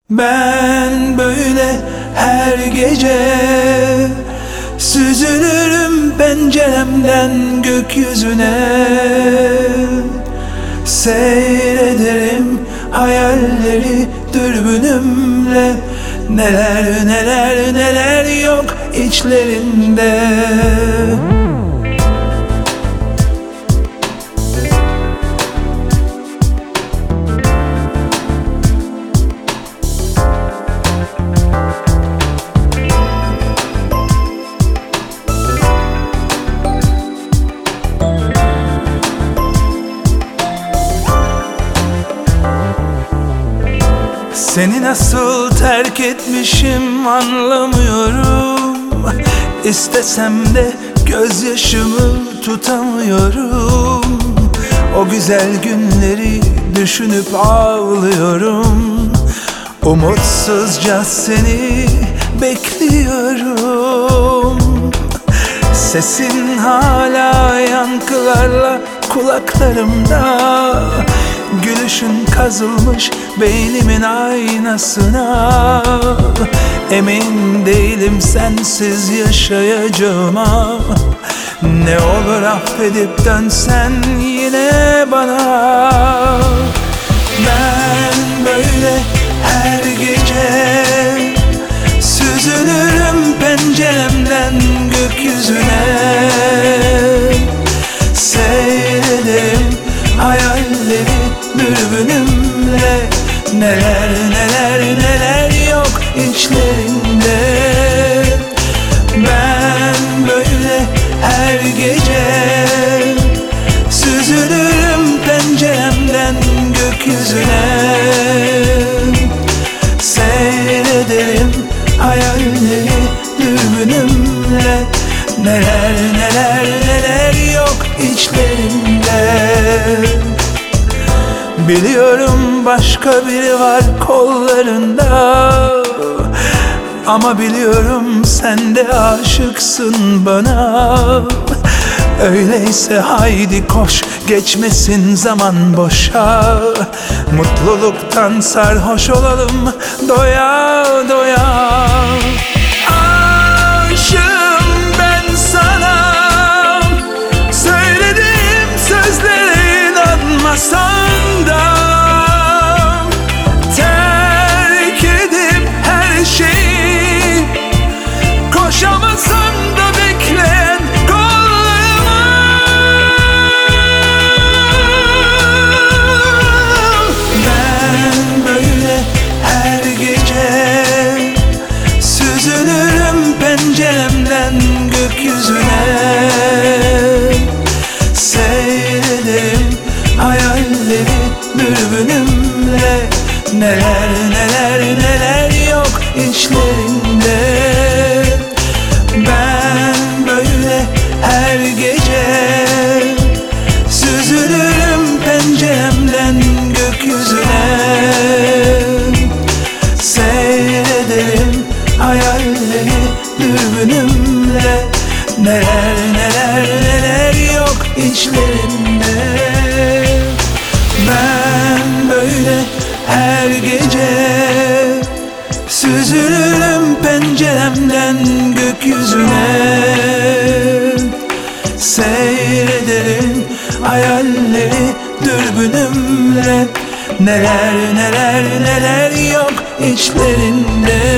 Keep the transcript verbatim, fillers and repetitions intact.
Ben böyle her gece süzülürüm penceremden gökyüzüne. Seyrederim hayalleri dürbünümle. Neler neler neler yok içlerinde. Seni nasıl terk etmişim anlamıyorum. İstesem de gözyaşımı tutamıyorum. O güzel günleri düşünüp ağlıyorum. Umutsuzca seni bekliyorum. Sesin hala yankılarla kulaklarımda. Gülüşün kazılmış beynimin aynasına. Emin değilim sensiz yaşayacağıma. Ne olur affedip dönsen yine bana. Ben böyle her gece süzülürüm penceremden gökyüzüne. Seyrederim hayalleri dürbünümle. Neler neler neler yok içlerinde. Ben böyle her gece süzülürüm penceremden gökyüzüne. Seyrederim hayalleri dürbünümle. Neler neler neler yok içlerinde. Biliyorum başka biri var kollarında. Ama biliyorum sen de aşıksın bana. Öyleyse haydi koş, geçmesin zaman boşa. Mutluluktan sarhoş olalım doya doya. Aşığım ben sana, söylediğim sözlere inanmasan da. Terk edip her şeyi, koşamasan da bekleyen kollarıma. Ben böyle her gece süzülürüm penceremden gökyüzüne. Seyrederim hayalleri dürbünümle. Neler neler neler yok içlerinde. Ben böyle her gece süzülürüm penceremden gökyüzüne. Seyrederim hayalleri dürbünümle. Neler neler neler yok içlerinde. Ben böyle her gece süzülürüm penceremden gökyüzüne. Seyrederim hayalleri dürbünümle. Neler neler neler yok içlerinde.